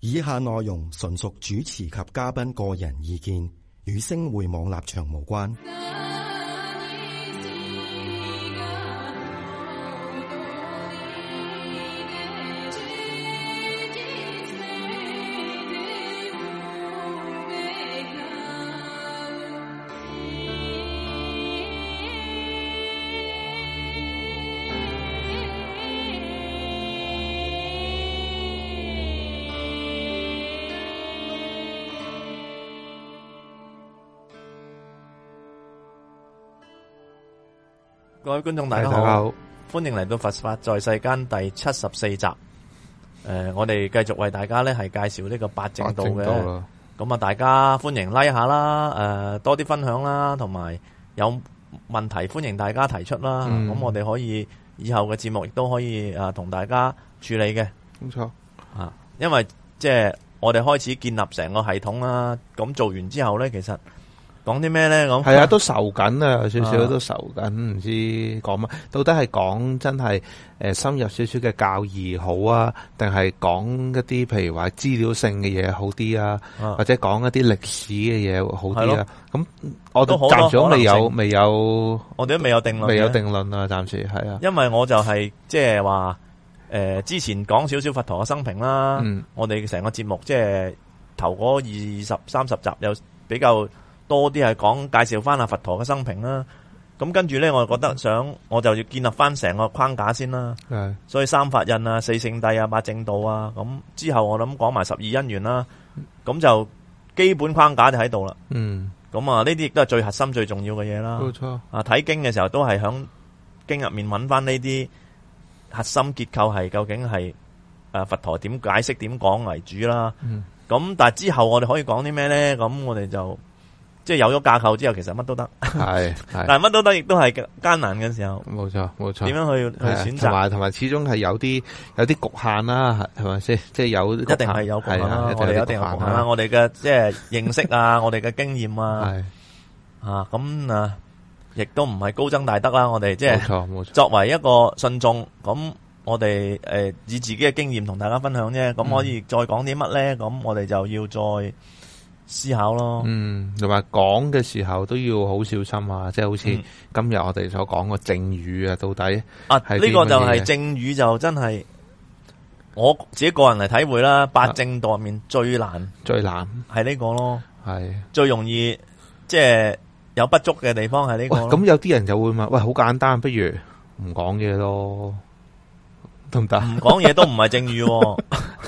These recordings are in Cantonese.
以下內容純屬主持及嘉賓個人意見，與星匯網立場無關。 各位觀眾大家好，歡迎嚟到佛法在世間第74集。我哋繼續為大家咧係介紹呢個八正道嘅，咁啊大家歡迎 like 下啦，多啲分享啦，同埋有問題歡迎大家提出啦。咁我哋可以以後嘅節目亦都可以同大家處理嘅。 冇錯啊，因為即係我哋開始建立成個系統啦，咁做完之後咧，其實講啲咩咧？咁係啊，都愁緊啊，有少少都愁緊，唔知講乜。到底係講真係深入少少嘅教義好啊，定係講一啲譬如話資料性嘅嘢好啲啊，或者講一啲歷史嘅嘢好啲啊？咁我都暫時都未有，我哋都未有定論啊，暫時係啊。 因為我就係即係話之前講少少佛陀嘅生平啦，我哋成個節目即係頭嗰20-30集有比較多啲係講介紹翻阿佛陀嘅生平啦，咁跟住咧，我就覺得我就要建立翻成個框架先啦。所以三法印啊、四聖諦啊、八正道啊，咁之後我諗講埋12因緣啦，咁就基本框架就喺度啦。咁啊，呢啲亦都係最核心、最重要嘅嘢啦。 冇錯。啊， 睇經嘅時候都係響經入面揾翻呢啲核心結構係究竟係佛陀點解釋、點講為主啦。咁但係之後我哋可以講啲咩咧？咁我哋就即係有咗架構之後，其實乜都得。係，但係乜都得，亦都係艱難嘅時候。 冇錯，冇錯。 點樣去選擇？ 同埋，始終係有啲局限啦，係咪先？即係有，一定係有局限啦。我哋一定有局限啦。我哋嘅即係認識啊，我哋嘅經驗啊，咁啊，亦都唔係高僧大德啦。我哋即係作為一個信眾，咁我哋以自己嘅經驗同大家分享啫。咁可以再講啲乜咧？咁我哋就要再思考咯， 同埋講嘅時候都要好小心啊！即係好似今日我哋所講個正語啊，到底呢個就係正語，就真係我自己個人嚟體會啦。八正道入面最難係呢個咯，係最容易即係有不足嘅地方係呢個。 咁有啲人就會問：喂，好簡單，不如唔講嘢咯，得唔得？ 唔講嘢都唔係正語。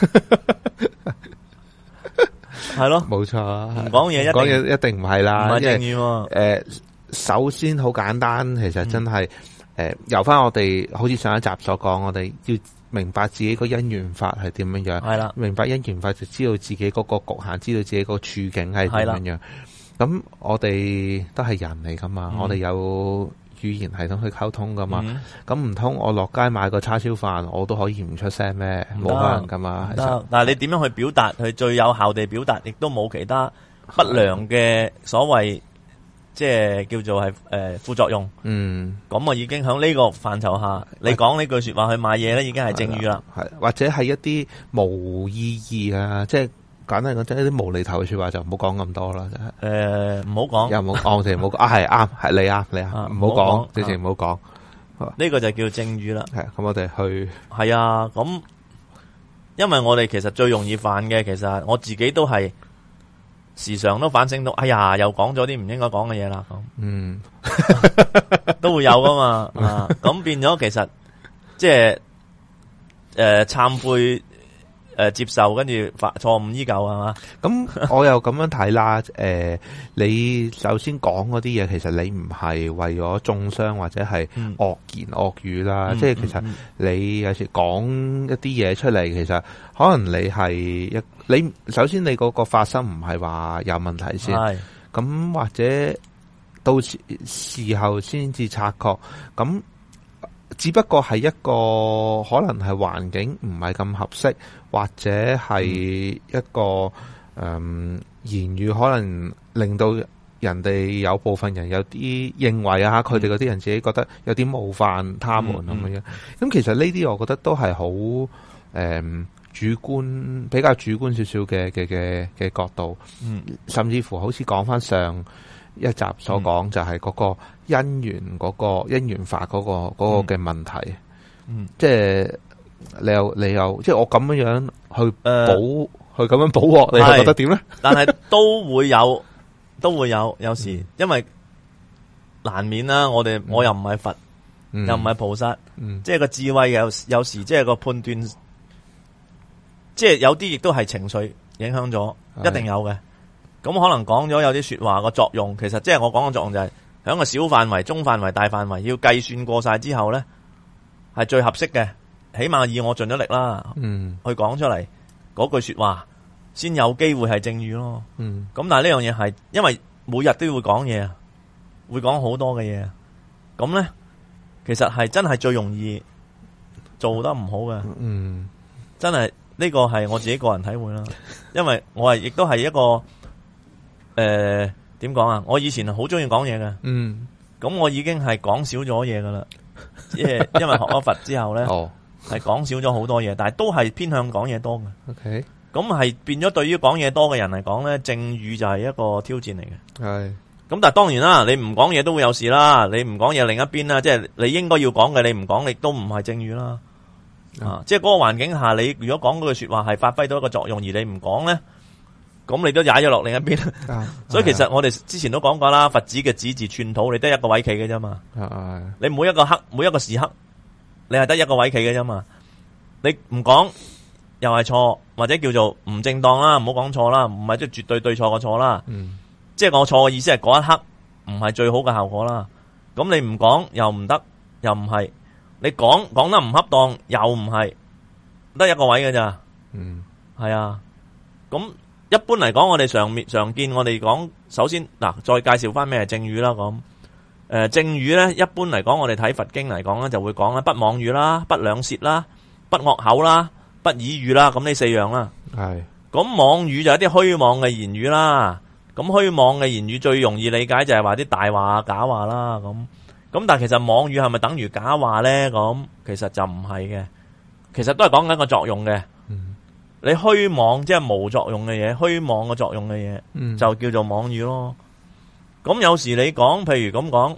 係咯， 冇錯。 唔講嘢一定唔係啦， 唔係正語。 首先好簡單，其實真係由翻我哋好似上一集所講，我哋要明白自己個因緣法係點樣樣。係啦，明白因緣法就知道自己嗰個局限，知道自己個處境係點樣樣。咁我哋都係人嚟噶嘛，我哋有語言系統去溝通噶嘛，咁唔通我落街買個叉燒飯，我都可以唔出聲咩？冇可能噶嘛。 但係你點樣去表達，去最有效地表達，亦都冇其他不良嘅所謂，即係叫做係副作用。咁我已經響呢個範疇下，你講呢句說話去買嘢咧，已經係正語啦。 係或者係一啲無意義啊，即係簡單講，即係一啲無厘頭嘅說話就唔好講咁多啦。 唔好講， 又唔好，我哋唔好講。係啱，係你啱，唔好講，直情唔好講。 呢個就叫正語啦。 係咁，我哋去係啊。咁因為我哋其實最容易犯嘅，其實我自己都係時常都反省到，哎呀，又講咗啲唔應該講嘅嘢啦。咁都會有噶嘛。咁變咗，其實即係懺悔。接受，跟住錯誤依舊係嘛？ 咁我又咁樣睇啦。你首先講嗰啲嘢，其實你唔係為咗中傷或者係惡言惡語啦。即係其實你有時講一啲嘢出嚟，其實可能你首先你嗰個發生唔係話有問題先，咁或者到事後先至察覺咁。只不過係一個可能係環境唔係咁合適，或者係一個言語可能令到人哋有部分人有啲認為啊，佢哋嗰啲人自己覺得有啲冒犯他們咁樣。咁其實呢啲我覺得都係好比較主觀少少嘅角度，甚至乎好似講翻上一集所講，就係嗰個因緣因緣法嗰個嘅問題，即係你又即係我咁樣去去咁樣補鑊，你覺得點咧？ 但係都會有時，因為難免啦。我又唔係佛，又唔係菩薩，即係個智慧有時即係個判斷，即係有啲亦都係情緒影響咗，一定有嘅。咁可能講咗有啲說話個作用，其實即係我講嘅作用就係喺個小範圍、中範圍、大範圍要計算過晒之後咧，係最合適嘅。起碼以我盡咗力啦，去講出嚟嗰句說話，先有機會係正語咯。咁但係呢樣嘢係因為每日都會講嘢啊，會講好多嘅嘢啊。咁咧，其實係真係最容易做得唔好嘅。真係呢個係我自己個人體會啦。因為我亦都係一個點講啊？我以前好中意講嘢嘅。咁我已經係講少咗嘢噶啦。即係因為學咗佛之後咧。係講少咗好多嘢，但係都係偏向講嘢多嘅。 OK， 咁係變咗對於講嘢多嘅人嚟講咧，正語就係一個挑戰嚟嘅。 係， 咁但係當然啦，你唔講嘢都會有事啦。你唔講嘢另一邊啦，即係你應該要講嘅，你唔講，亦都唔係正語啦。即係嗰個環境下，你如果講嗰句說話係發揮到一個作用，而你唔講咧，咁你都踩咗落另一邊。所以其實我哋之前都講過啦，佛子嘅子字寸土，你得一個位企嘅啫嘛。你每一個時刻。你係得一個位企嘅啫嘛，你唔講又係錯，或者叫做唔正當啦，唔好講錯啦，唔係即係絕對對錯個錯啦。即係我錯嘅意思係嗰一刻唔係最好嘅效果啦。咁你唔講又唔得，又唔係你講得唔恰當，又唔係得一個位嘅咋。係啊。咁一般嚟講，我哋常見我哋講，首先嗱，再介紹翻咩係正語啦咁。正語咧，一般嚟講，我哋睇佛經嚟講咧，就會講啦，不妄語啦，不兩舌啦，不惡口啦，不綺語啦，咁呢四樣啦。係。咁妄語就係一啲虛妄嘅言語啦。咁虛妄嘅言語最容易理解就係話啲大話、假話啦。咁但係其實妄語係咪等於假話咧？咁其實就唔係嘅，其實都係講緊個作用嘅。你虛妄即係冇作用嘅嘢，虛妄嘅作用嘅嘢，就叫做妄語咯。咁有時你講，譬如咁講，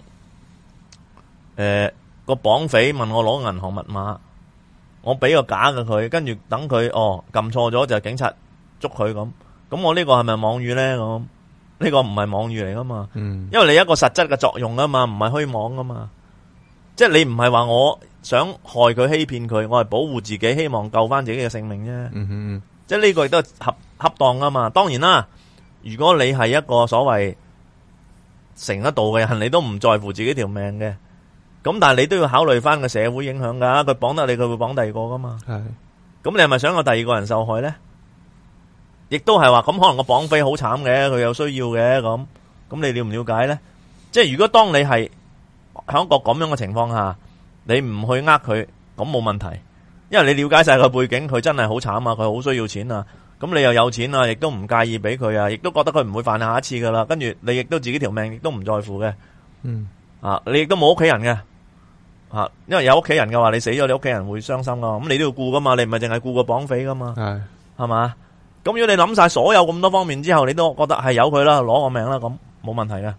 個綁匪問我攞銀行密碼，我俾個假嘅佢，跟住等佢撳錯咗就警察捉佢咁，咁我呢個係咪妄語咧？咁呢個唔係妄語嚟噶嘛，因為你一個實質嘅作用啊嘛，唔係虛妄噶嘛，即係你唔係話我想害佢欺騙佢，我係保護自己，希望救翻自己嘅性命啫。即係呢個亦都係恰當噶嘛。當然啦，如果你係一個所謂成得道嘅人，你都唔在乎自己條命嘅，咁但係你都要考慮翻個社會影響噶，佢綁得你，佢會綁第二個噶嘛。係，咁你係咪想有第二個人受害咧？亦都係話咁，可能個綁匪好慘嘅，佢有需要嘅，咁你了唔了解咧？即係如果當你係喺一個咁樣嘅情況下，你唔去呃佢，咁冇問題，因為你了解晒個背景，佢真係好慘啊，佢好需要錢啊。咁你又有錢啊，亦都唔介意俾佢啊，亦都覺得佢唔會犯下一次噶啦。跟住你亦都自己條命亦都唔在乎嘅，你亦都冇屋企人嘅，因為有屋企人嘅話，你死咗，你屋企人會傷心噶，咁你都要顧噶嘛，你唔係淨係顧個綁匪噶嘛，係嘛？咁如果你諗晒所有咁多方面之後，你都覺得係由佢啦，攞我命啦，咁冇問題嘅。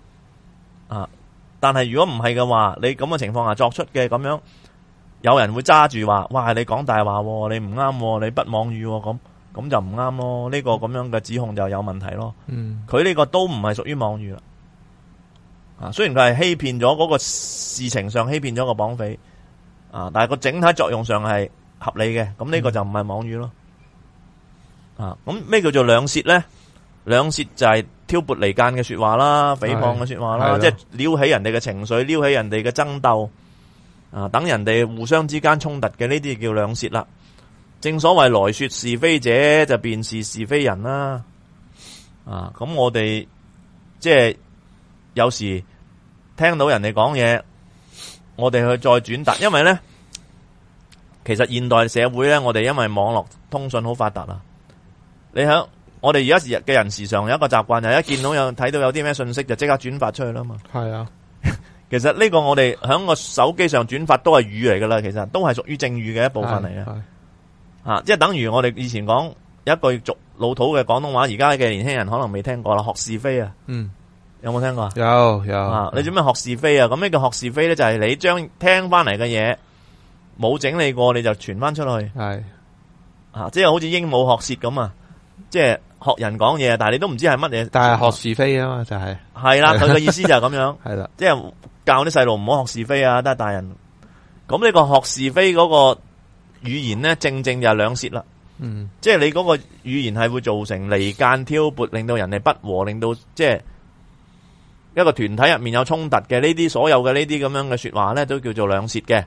但係如果唔係嘅話，你咁嘅情況下作出嘅咁樣，有人會揸住話，哇，你講大話，你唔啱，你不妄語咁就唔啱咯，呢個咁樣嘅指控就有問題咯。佢呢個都唔係屬於妄語啦。雖然佢係欺騙咗嗰個事情上欺騙咗個綁匪，但係個整體作用上係合理嘅，咁呢個就唔係妄語咯。咁咩叫做兩舌咧？兩舌就係挑撥離間嘅說話啦，誹謗嘅說話啦，即係撩起人哋嘅情緒，撩起人哋嘅爭鬥，等人哋互相之間衝突嘅，呢啲叫兩舌啦。正所謂來說是非者，就便是是非人啦。咁我哋即係有時聽到人哋講嘢，我哋去再轉達，因為咧，其實現代社會咧，我哋因為網絡通訊好發達啊。你喺我哋而家嘅人時常有一個習慣，就係一見到睇到有啲咩信息就即刻轉發出去啦嘛。係啊，其實呢個我哋喺個手機上轉發都係語嚟噶啦，其實都係屬於正語嘅一部分嚟嘅。 即係等於我哋以前講一句俗老土嘅廣東話，而家嘅年輕人可能未聽過啦，學是非啊。有冇聽過？ 有。 你做咩學是非啊？咁咩叫學是非咧？就係你將聽翻嚟嘅嘢冇整理過，你就傳翻出去。 係即係好似鸚鵡學舌咁啊！即係學人講嘢，但係你都唔知係乜嘢。但係學是非啊嘛，就係。 係啦，佢嘅意思就係咁樣。 係啦， 即係教啲細路唔好學是非啊，都係大人。咁呢個學是非嗰個語言咧，正正就係兩舌啦。即係你嗰個語言係會造成離間挑撥，令到人哋不和，令到即係一個團體入面有衝突嘅呢啲所有嘅呢啲咁樣嘅說話咧，都叫做兩舌嘅。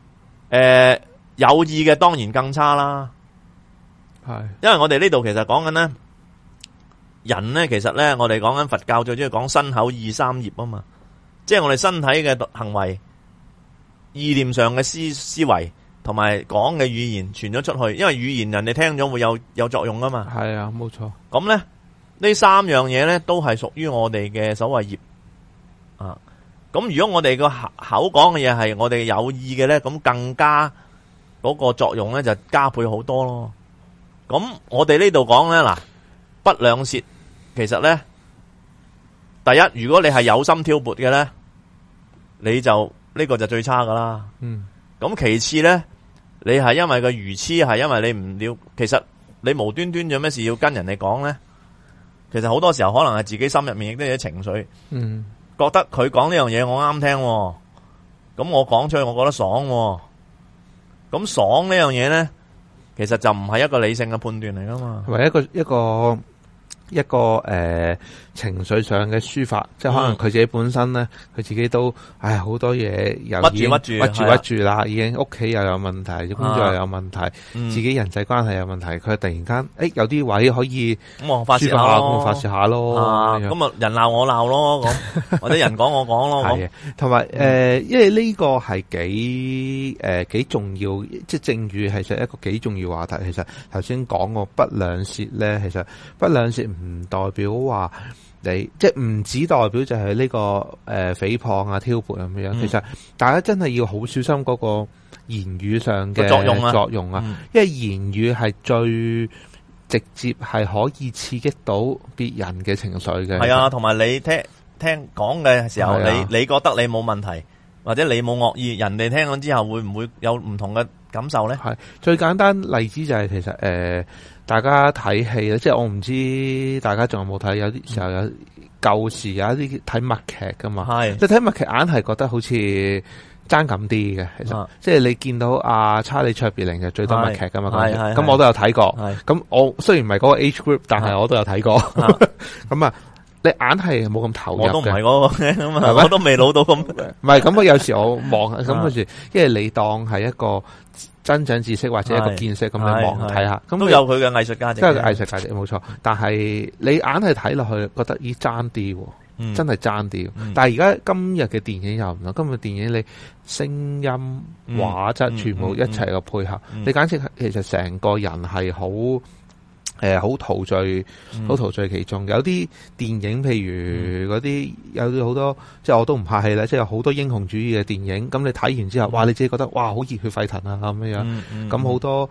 有意嘅當然更差啦。係，因為我哋呢度其實講緊咧，人咧其實咧，我哋講緊佛教最中意講身口意三業啊嘛，即係我哋身體嘅行為、意念上嘅思維同埋講嘅語言傳咗出去，因為語言人哋聽咗會有作用啊嘛。 係啊，冇錯。 咁咧呢三樣嘢咧都係屬於我哋嘅所謂業啊。咁如果我哋個口講嘅嘢係我哋有意嘅咧，咁更加嗰個作用咧就加倍好多咯。咁我哋呢度講咧，嗱，不兩舌，其實咧，第一，如果你係有心挑撥嘅咧，你就呢個就最差噶啦。咁其次咧，你係因為個愚痴，係因為你唔了，其實你無端端有咩事要跟人哋講咧？其實好多時候可能係自己心入面亦都有啲情緒，覺得佢講呢樣嘢我啱聽，咁我講出去我覺得爽，咁爽呢樣嘢咧，其實就唔係一個理性嘅判斷嚟噶嘛， 係咪一個情緒上嘅抒發，即係可能佢自己本身咧，佢自己都好多嘢又已經屈住啦，已經屋企又有問題，工作又有問題，自己人際關係有問題，佢突然間有啲位可以咁發泄下， 咁發泄下咯， 咁啊人鬧我鬧咯，咁或者人講我講咯， 係同埋因為呢個係幾重要，即係正語其實一個幾重要話題。其實頭先講過不兩舌咧，其實不兩舌唔代表話你即係唔只代表就係呢個誹謗啊挑撥咁樣，其實大家真係要好小心嗰個言語上嘅作用啊，因為言語係最直接係可以刺激到別人嘅情緒嘅。係啊，同埋你聽講嘅時候，你覺得你冇問題，或者你冇惡意，人哋聽咗之後會唔會有唔同嘅感受咧？係最簡單例子就係其實大家睇戲咧，即係我唔知大家仲有冇睇，有啲時候有舊時有一啲睇默劇噶嘛，即係睇默劇硬係覺得好似爭咁啲嘅，其實即係你見到阿查理卓別靈就最多默劇噶嘛，咁我都有睇過，咁我雖然唔係嗰個 age group， 但係我都有睇過，咁啊。你硬係冇咁投入嘅， 我都唔係嗰個咁啊，我都未老到咁。 唔係咁，有時我望咁嗰時，因為你當係一個增長知識或者一個見識咁你望睇下，咁都有佢嘅藝術價值， 即係藝術價值冇錯。但係你硬係睇落去，覺得咦爭啲，真係爭啲。但係而家今日嘅電影又唔同，今日電影你聲音、畫質全部一齊嘅配合，你簡直其實成個人係好。好陶醉其中。有啲電影，譬如嗰啲有好多，即係我都唔客氣啦，即係有好多英雄主義嘅電影。咁你睇完之後，哇！你自己覺得哇，好熱血沸騰啊咁樣。咁好多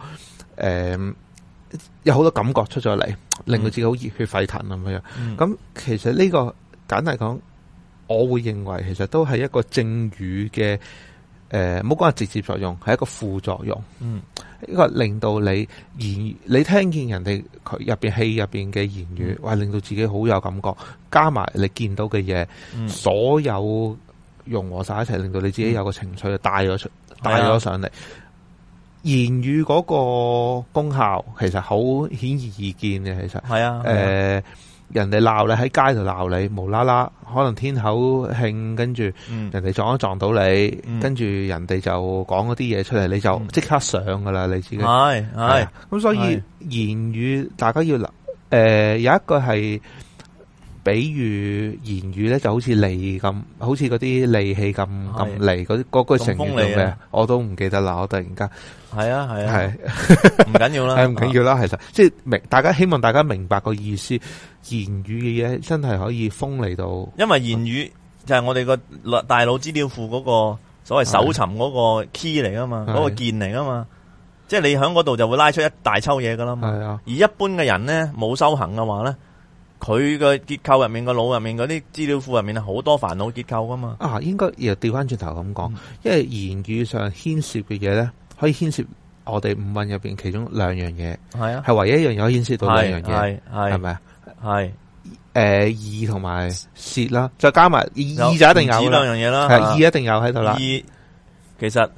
有好多感覺出咗嚟，令到自己好熱血沸騰咁樣。咁其實呢個簡單嚟講，我會認為其實都係一個正語嘅。唔好講係直接作用，係一個副作用。一個令到你聽見人哋佢入邊戲入邊嘅言語，哇！令到自己好有感覺，加埋你見到嘅嘢，所有融合晒一齊，令到你自己有個情緒帶咗上嚟。言語嗰個功效其實好顯而易見嘅，其實係啊。人哋鬧你喺街度鬧你，無啦啦可能天口慶，跟住人哋撞到你，跟住人哋就講嗰啲嘢出嚟，你就即刻上噶啦，你自己係咁，所以言語大家要有一個係比喻言語咧，就好似利咁，好似嗰啲利器咁利嗰句成語叫咩？我都唔記得啦，我突然間係唔緊要啦， 係唔緊要啦。其實即係大家希望大家明白個意思。言語嘅嘢真係可以鋒利到， 因為言語就係我哋個大腦資料庫嗰個所謂搜尋嗰個 key 嚟噶嘛，嗰個鍵嚟噶嘛。 即係你喺嗰度就會拉出一大抽嘢噶啦嘛。 係啊， 而一般嘅人咧冇修行嘅話咧，佢嘅結構入面個腦入面嗰啲資料庫入面好多煩惱結構噶嘛。 啊，應該又調翻轉頭咁講，因為言語上牽涉嘅嘢咧，可以牽涉我哋五蘊入邊其中兩樣嘢。 係啊， 係唯一一樣嘢可以牽涉到兩樣嘢，係咪啊？ 係意同埋舌啦，再加埋意就一定有啦。 兩樣嘢啦， 係意一定有喺度啦。 意其實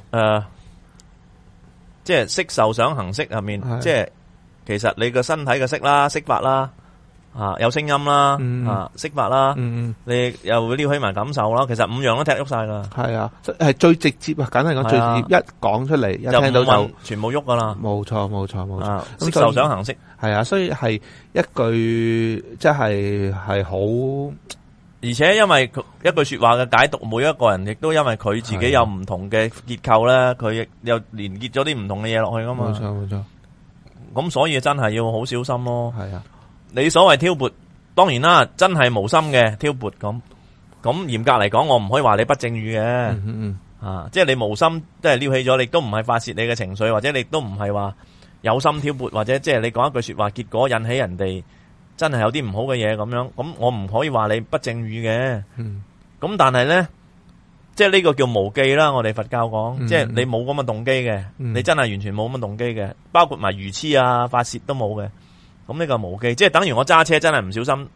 即係色受想行識入面，即係其實你個身體嘅色啦、色法啦，有聲音啦，色法啦，你又會撩起埋感受啦。其實五樣都踢喐晒噶。係啊，係最直接啊！簡單講，最直接，一講出嚟，一聽到就全部喐噶啦。冇錯。 色受想行識係啊，所以係一句即係好。 而且因為一句說話嘅解讀，每一個人亦都因為佢自己有唔同嘅結構咧，佢亦又連結咗啲唔同嘅嘢落去噶嘛。 冇錯。 咁所以真係要好小心咯。 係啊， 你所謂挑撥，當然啦，真係無心嘅挑撥咁。咁嚴格嚟講，我唔可以話你不正語嘅。即係你無心，即係撩起咗，你都唔係發洩你嘅情緒，或者你都唔係話有心挑撥，或者即係你講一句說話，結果引起人哋真係有啲唔好嘅嘢咁樣，咁我唔可以話你不正語嘅。咁但係咧，即係呢個叫無記啦。我哋佛教講，即係你冇咁嘅動機嘅，你真係完全冇咁嘅動機嘅，包括埋愚痴啊、發洩都冇嘅。咁呢個無記，即係等於我揸車真係唔小心，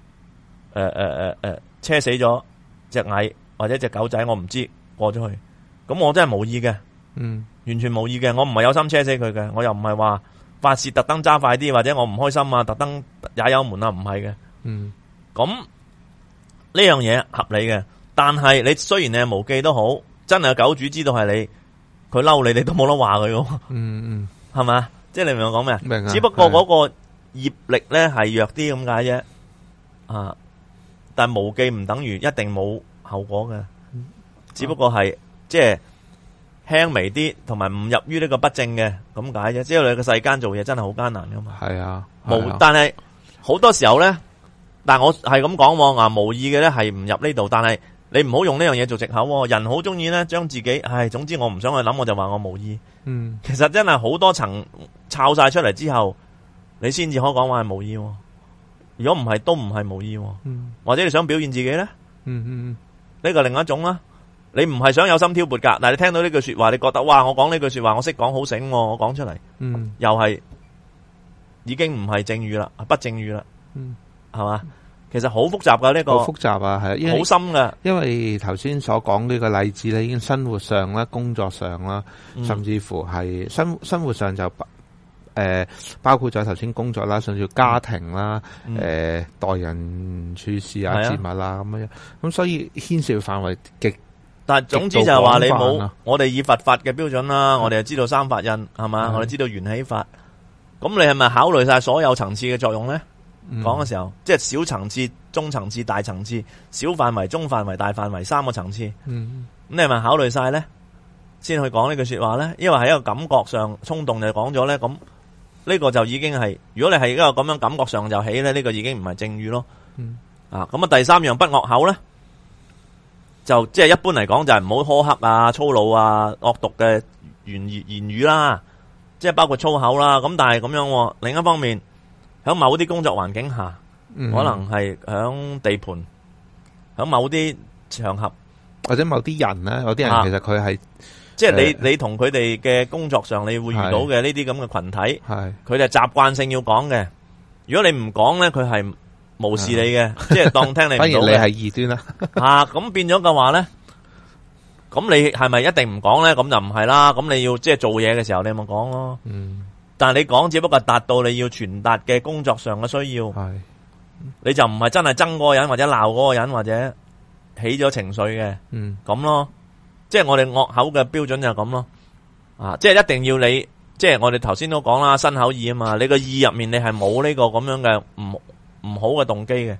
車死咗隻蟻或者隻狗仔，我唔知過咗去，咁我真係無意嘅，完全無意嘅，我唔係有心車死佢嘅，我又唔係話發洩特登揸快啲，或者我唔開心啊，特登踩油門啊，唔係嘅。咁呢樣嘢合理嘅，但係你雖然你係無記都好，真係狗主知道係你，佢嬲你，你都冇得話佢嘅。係咪？即係你明我講咩？ 明啊。 只不過嗰個業力咧係弱啲咁解啫。但係無記唔等於一定冇後果嘅，只不過係即係輕微啲，同埋唔入於呢個不正嘅咁解啫。即係你個世間做嘢真係好艱難噶嘛。係啊，但係好多時候咧，但係我係咁講，無意嘅咧係唔入呢度。但係你唔好用呢樣嘢做藉口。人好中意咧將自己，總之我唔想去諗，我就話我無意。其實真係好多層抄晒出嚟之後，你先至可以講話係無意。如果唔係，都唔係無意。或者你想表現自己咧？呢個另一種啦。你唔係想有心挑撥噶，但係你聽到呢句說話，你覺得哇，我講呢句說話，我識講好醒，我講出嚟，又係已經唔係正語啦，不正語啦，係嘛？其實好複雜噶呢個， 好複雜啊，係好深噶。因為頭先所講呢個例子咧，已經生活上啦、工作上啦，甚至乎係生活上就包括咗頭先工作啦，甚至乎家庭啦，待人處事啊、節物啦咁樣，咁所以牽涉範圍極。 但係總之就係話你冇，我哋以佛法嘅標準啦，我哋就知道三法印係嘛，我哋知道緣起法。咁你係咪考慮晒所有層次嘅作用咧？講嘅時候，即係小層次、中層次、大層次、小範圍、中範圍、大範圍三個層次。咁你係咪考慮晒咧？先去講呢句說話咧？因為喺一個感覺上衝動就講咗咧，咁呢個就已經係，如果你係一個咁樣感覺上就起咧，呢個已經唔係正語咯。咁第三樣不惡口咧？就即係一般嚟講就係唔好苛刻啊、粗魯啊、惡毒嘅言語啦，即係包括粗口啦。咁但係咁樣，另一方面喺某啲工作環境下，可能係喺地盤，喺某啲場合或者某啲人咧，有啲人其實佢係即係你同佢哋嘅工作上你會遇到嘅呢啲咁嘅群體，佢哋習慣性要講嘅。如果你唔講咧，佢係無視你嘅，即係當聽你唔到嘅。 反而你係異端啦。 咁變咗嘅話咧，咁你係咪一定唔講咧？咁就唔係啦。咁你要即係做嘢嘅時候，你咪講咯。但係你講只不過達到你要傳達嘅工作上嘅需要，你就唔係真係憎嗰個人或者鬧嗰個人或者起咗情緒嘅。咁咯，即係我哋惡口嘅標準就係咁咯。即係一定要你，即係我哋頭先都講啦，身口意啊嘛。你個意入面你係冇呢個咁樣嘅唔好嘅動機嘅。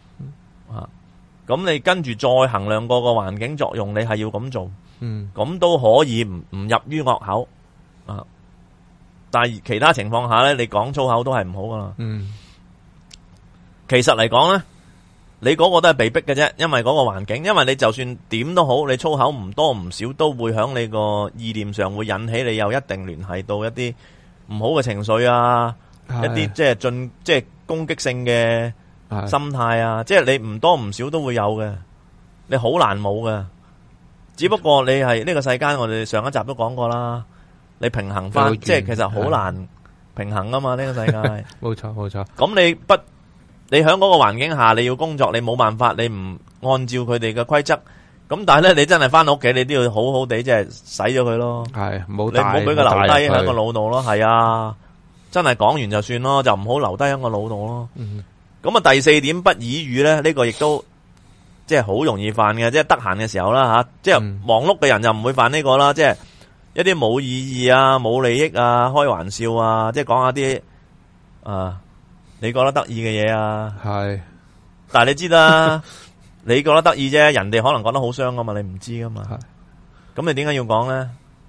咁你跟住再衡量個環境作用，你係要咁做，咁都可以唔入於惡口。但係其他情況下咧，你講粗口都係唔好噶啦。其實嚟講咧， 你嗰個都係被逼嘅啫，因為嗰個環境，因為你就算點都好，你粗口唔多唔少都會響你個意念上會引起你有一定聯繫到一啲唔好嘅情緒啊，一啲即係攻擊性嘅心態啊，即係你唔多唔少都會有嘅，你好難冇嘅。只不過你係呢個世間，我哋上一集都講過啦，你平衡翻，即係其實好難平衡啊嘛，呢個世界。 冇錯冇錯。 咁你喺嗰個環境下，你要工作，你冇辦法，你唔按照佢哋嘅規則，咁但係咧，你真係翻到屋企，你都要好好地即係洗咗佢咯。係，你唔好俾佢留低喺個腦度咯。係啊，真係講完就算咯，就唔好留低喺個腦度咯。咁啊，第四點不綺語咧，呢個亦都即係好容易犯嘅，即係得閒嘅時候啦吓，即係忙碌嘅人就唔會犯呢個啦，即係一啲冇意義啊、冇利益啊、開玩笑啊，即係講下啲你覺得得意嘅嘢啊，係，但係你知啦，你覺得得意啫，人哋可能覺得好傷噶嘛，你唔知噶嘛，咁你點解要講咧？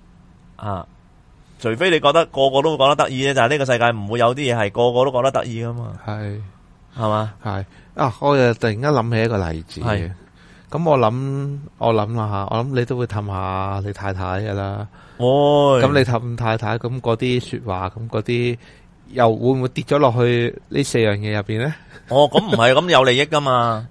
除非你覺得個個都會覺得得意啫，就係呢個世界唔會有啲嘢係個個都覺得得意噶嘛，係嘛？係我又突然間諗起一個例子嘅，咁我諗啦吓，我諗你都會氹下你太太噶啦，咁你氹太太，咁嗰啲說話，咁嗰啲。又會唔會跌咗落去呢四樣嘢入邊咧？咁唔係咁有利益噶嘛？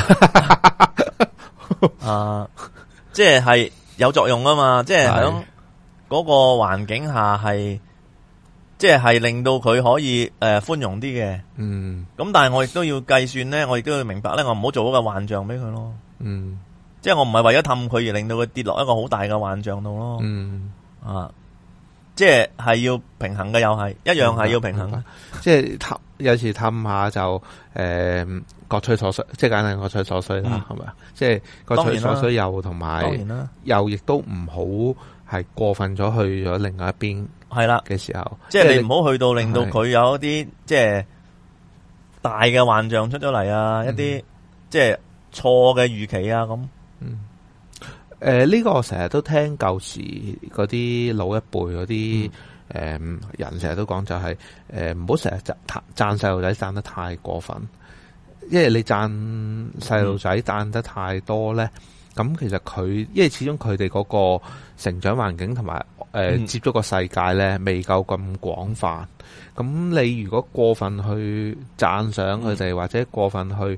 即係有作用噶嘛？即係喺嗰個環境下係，即係令到佢可以寬容啲嘅。咁但係我亦都要計算咧，我亦都要明白咧，我唔好做一個幻象俾佢咯。即係我唔係為咗氹佢而令到佢跌落一個好大嘅幻象度咯。即係要平衡嘅，又係一樣係要平衡。即係有時氹下就各取所需，即係簡單各取所需啦，係咪啊？即係各取所需又同埋，又亦都唔好係過分咗去咗另外一邊係啦嘅時候。即係你唔好去到令到佢有一啲即係大嘅幻象出咗嚟啊！一啲即係錯嘅預期啊咁。呢個我成日都聽舊時嗰啲老一輩嗰啲人成日都講，就係唔好成日讚細路仔讚得太過分，因為你讚細路仔讚得太多咧，咁其實因為始終佢哋嗰個成長環境同埋接觸個世界咧未夠咁廣泛，咁你如果過分去讚賞佢哋，或者過分去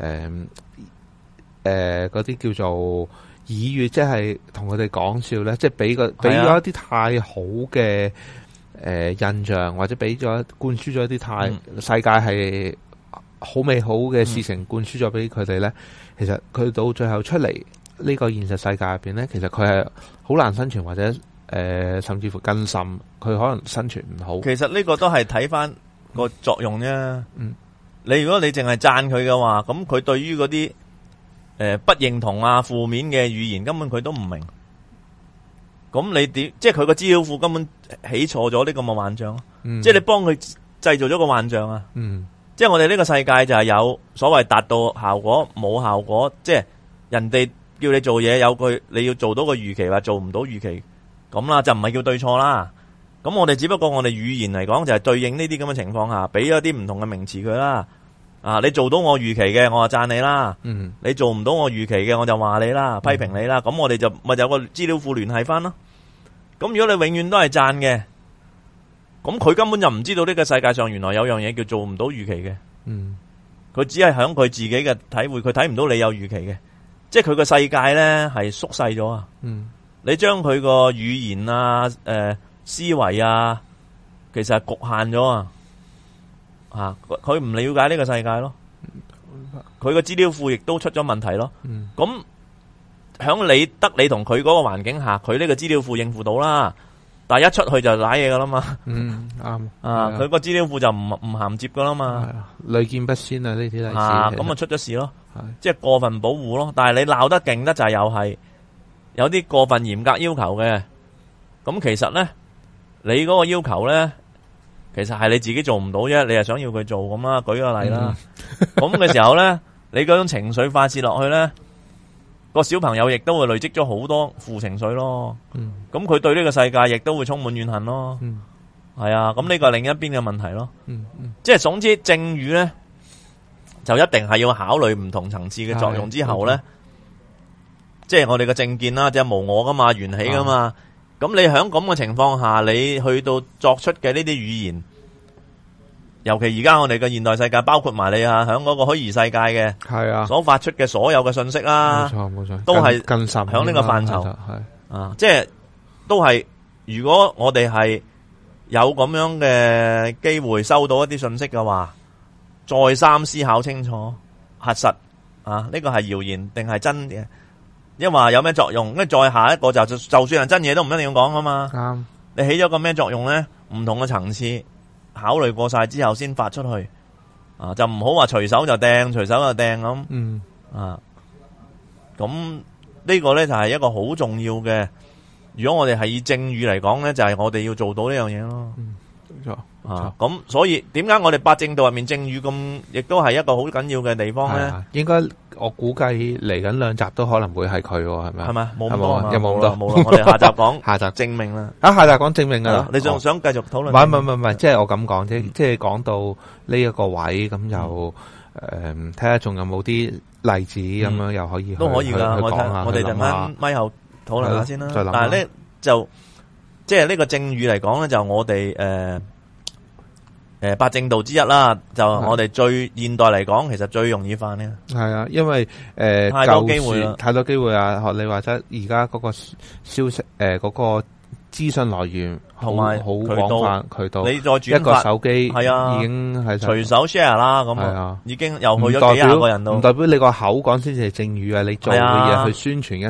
嗰啲叫做耳語，即係同佢哋講笑咧，即係俾咗一啲太好嘅印象，或者灌輸咗一啲太世界係好美好嘅事情灌輸咗俾佢哋咧。其實佢到最後出嚟呢個現實世界入邊咧，其實佢係好難生存，或者甚至乎更甚，佢可能生存唔好。其實呢個都係睇翻個作用啫。你如果你淨係讚佢嘅話，咁佢對於嗰啲不認同啊、負面嘅語言根本佢都唔明，咁你點？即係佢個資料庫根本起錯咗呢個嘅幻象，即係你幫佢製造咗個幻象啊！即係我哋呢個世界就係有所謂達到效果冇效果，即係人哋叫你做嘢有句你要做到個預期，話做唔到預期咁啦，就唔係叫對錯啦。咁我哋只不過我哋語言嚟講就係對應呢啲咁嘅情況下，俾咗啲唔同嘅名詞佢啦。你做到我預期嘅，我就讚你啦。你做唔到我預期嘅，我就話你啦，批評你啦。咁我哋就咪有個資料庫聯繫翻咯。咁如果你永遠都係讚嘅，咁佢根本就唔知道呢個世界上原來有樣嘢叫做唔到預期嘅。佢只係響佢自己嘅體會，佢睇唔到你有預期嘅。即係佢個世界咧係縮細咗啊。你將佢個語言啊、思維啊，其實係局限咗啊。佢唔了解呢個世界咯，佢個資料庫亦都出咗問題咯。咁響你同佢嗰個環境下，佢呢個資料庫應付到啦，但係一出去就瀨嘢噶啦嘛。啱佢個資料庫就唔銜接噶啦嘛。屢見不鮮啊，呢啲例子。咁啊出咗事咯，即係過分保護咯。但係你鬧得勁得就係又係有啲過分嚴格要求嘅。咁其實咧，你嗰個要求咧，其實係你自己做唔到啫，你係想要佢做咁啦。舉個例啦，咁嘅時候咧，你嗰種情緒發洩落去咧，個小朋友亦都會累積咗好多負情緒咯。咁佢對呢個世界亦都會充滿怨恨咯。係啊，咁呢個係另一邊嘅問題咯。即係總之正語咧， 就一定係要考慮唔同層次嘅作用之後咧，即係我哋嘅正見啦，即係無我噶嘛，緣起噶嘛。咁你喺咁嘅情況下，你去到作出嘅呢啲語言，尤其而家我哋嘅現代世界，包括埋你喺嗰個虛擬世界嘅，係啊，所發出嘅所有嘅信息啦，冇錯，都係更深喺呢個範疇，係啊，即係都係。如果我哋係有咁樣嘅機會收到一啲信息嘅話，再三思考清楚，核實啊，呢個係謠言定係真嘅？因為有咩作用？因為再下一個就算係真嘢都唔一定要講噶嘛。啱，你起咗個咩作用咧？唔同嘅層次考慮過晒之後先發出去啊，就唔好話隨手就掟，隨手就掟咁。咁呢個咧就係一個好重要嘅。如果我哋係以正語嚟講咧，就係我哋要做到呢樣嘢咯。冇錯啊。咁所以點解我哋八正道入面正語咁，亦都係一個好緊要嘅地方咧？應該我估計嚟緊2集都可能會係佢，係咪？係咪？冇咁多，有冇咁多？冇啦，我哋下集講下集正命啦。下集講正命噶啦。你仲想繼續討論？唔係，即係我咁講啫。即係講到呢一個位咁就睇下仲有冇啲例子咁樣又可以都可以噶。我哋陣間咪後討論下先啦，但係咧就即係呢個正語嚟講咧，就我哋八正道之一啦。就我哋最現代嚟講，其實最容易犯呢。係啊，因為太多機會啦，太多機會啊！學你話齋，而家嗰個消息嗰個資訊來源同埋好廣泛渠道，你再轉一個手機係啊，已經係隨手 share 啦，咁已經又去咗幾廿個人度。唔代表你個口講先至係正語啊！你做嘅嘢去宣傳一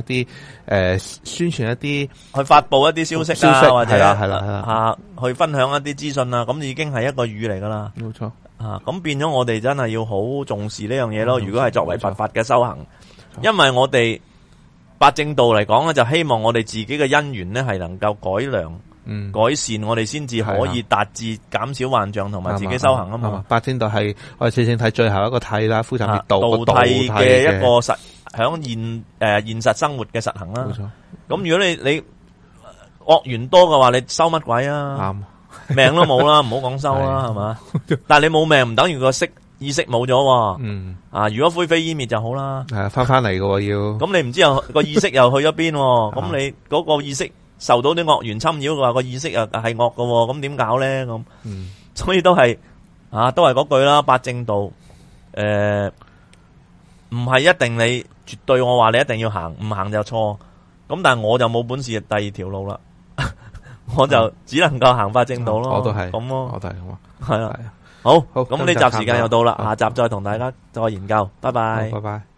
啲去發布一啲消息啊，或者係啦去分享一啲資訊啊，咁已經係一個語嚟噶啦。冇錯啊，咁變咗我哋真係要好重視呢樣嘢咯。如果係作為佛法嘅修行，因為我哋八正道嚟講咧，就希望我哋自己嘅因緣咧係能夠改良、改善，我哋先至可以達至減少幻象同埋自己修行啊嘛。八正道係我哋四正諦最後一個諦啦，枯集滅道諦嘅一個實響現實生活嘅實行啦。冇錯。咁如果你惡緣多嘅話，你修乜鬼啊？命都冇啦，唔好講修啦，係嘛？但係你冇命唔等於個意識冇咗，如果灰飛煙滅就好啦。係翻嚟嘅要。咁你唔知個意識又去咗邊？咁你嗰個意識受到啲惡緣侵擾嘅話，個意識又係惡嘅，咁點搞咧？咁，所以都係嗰句啦。八正道，唔係一定你絕對我話你一定要行，唔行就錯。咁但係我就冇本事第二條路啦，我就只能夠行八正道咯。我都係咁咯，我都係咁。係啊。好，咁呢集時間又到啦，下集再同大家再研究，拜拜。拜拜。